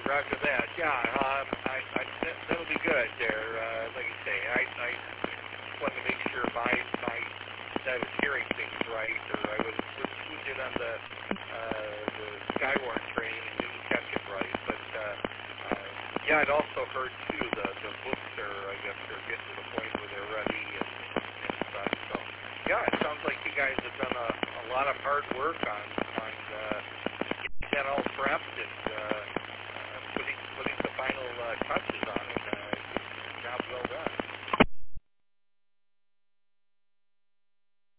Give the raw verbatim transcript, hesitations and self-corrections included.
Roger that. Yeah, um, I, I, that, that'll be good there. Uh, like you say, I, I wanted to make sure my, my, that I was hearing things right, or I was, was tuned in on the, uh, the Skywarn train and didn't catch it right. But, uh, uh, yeah, I'd also heard, too, the, the books are, I guess, they're getting to the point where they're ready and, and such. So, yeah, it sounds like you guys have done a, a lot of hard work on, on uh, getting that all prepped and